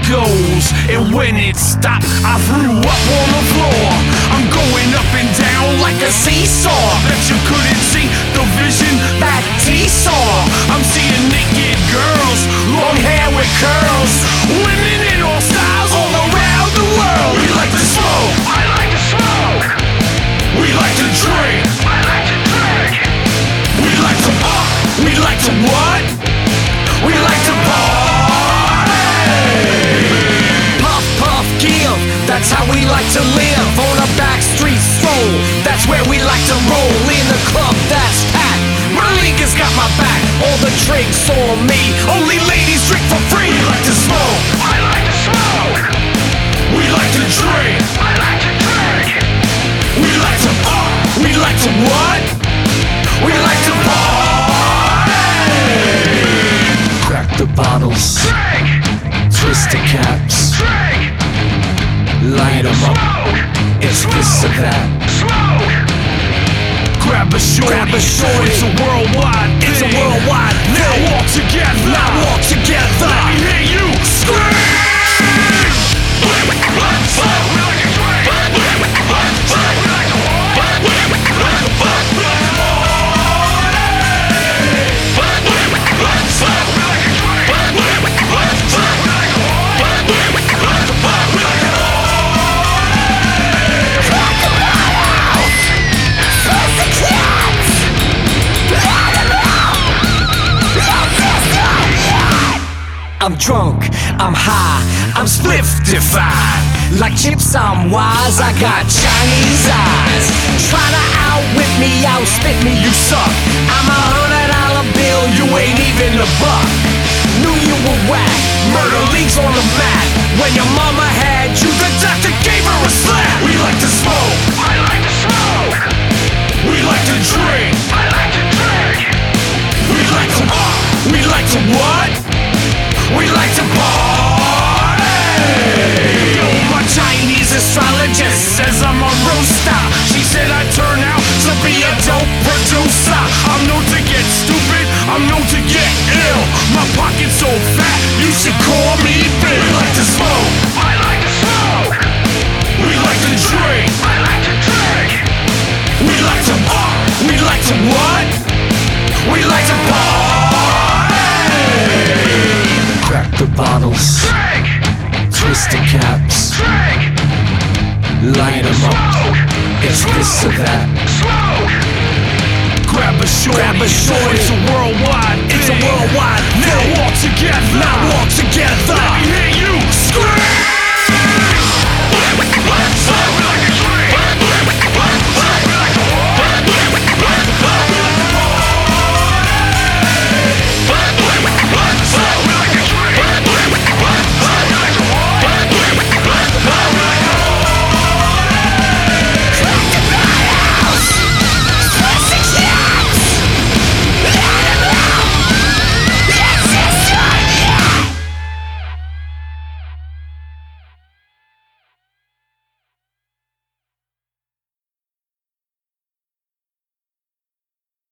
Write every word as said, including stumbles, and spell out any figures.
goes, and when it stopped, I threw up on the floor. I'm going up and down like a seesaw. Bet you couldn't see the vision that T saw. I'm seeing naked girls, long hair with curls, women in all styles all around the world. We like to smoke, I like to smoke. We like to drink, I like to drink. We like to pop, we like to what? We like to party. Puff, puff, give, that's how we like to live. On a back street stroll, that's where we like to roll. In the club that's packed, Malika's got my back. All the drinks on me, only ladies drink for free. We like to smoke, I like to smoke. We like to drink, I like to drink. We like to pop, we like to what? We like to party. Crack the bottles, drink. Twist the caps, drink. Light 'em up, it's this or that. Smoke. Grab a shorty, grab a shorty. It's a worldwide thing. It's a worldwide thing. Now walk together, now walk together. Let me hear you scream. I'm drunk, I'm high, I'm spliff-defied. Like chips, I'm wise, I got Chinese eyes. Try to outwit me, outspit me, you suck. I'm a hundred dollar bill, you ain't even a buck. Knew you were whack, murder leagues on the mat. When your mama had you, the doctor gave her a slap. We like to smoke, I like to smoke. We like to drink, I like to drink. We like to, uh, we like to what? We like to party. Oh, my Chinese astrologist says I'm a rooster. She said I turn out to be a dope producer. I'm known to get stupid, I'm known to get ill. My pocket's so fat, you should call me Bill. We like to smoke, I like to smoke. We like to drink, I like to drink. We like to pop, we like to what? We like to party. Crack the bottles, drink. Twist the caps, drink. Light 'em up, it's this or that. Smoke. Grab a shorty, grab a shorty. It's a worldwide thing. It's a worldwide thing. Now walk together, now walk together.